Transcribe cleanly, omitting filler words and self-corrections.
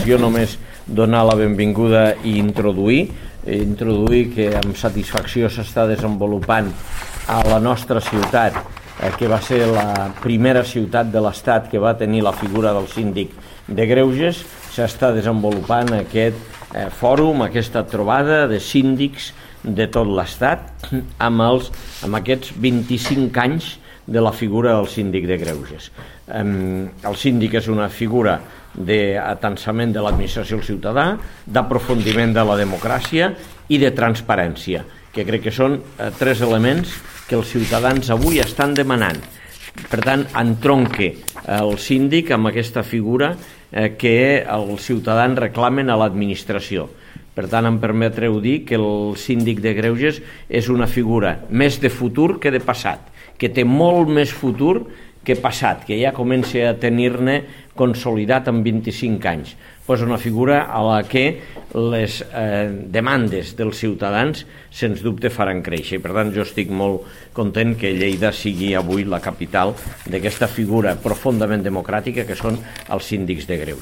Jo només donar la benvinguda i introduir que amb satisfacció s'està desenvolupant a la nostra ciutat, que va ser la primera ciutat de l'Estat que va tenir la figura del síndic de Greuges. S'està desenvolupant aquest fòrum, aquesta trobada de síndics de tot l'Estat amb aquests 25 anys de la figura del síndic de Greuges. El síndic és una figura d'atançament de l'administració al ciutadà, d'aprofundiment de la democràcia i de transparència, que crec que són tres elements que els ciutadans avui estan demanant. Per tant, entronque el síndic amb aquesta figura que els ciutadans reclamen a l'administració. Per tant, em permetreu dir que el síndic de Greuges és una figura més de futur que de passat, que té molt més futur que passat, que ja comença a tenir-ne consolidat en 25 anys. És una figura a la que les demandes dels ciutadans sens dubte faran créixer. Per tant, jo estic molt content que Lleida sigui avui la capital d'aquesta figura profundament democràtica que són els síndics de Greuges.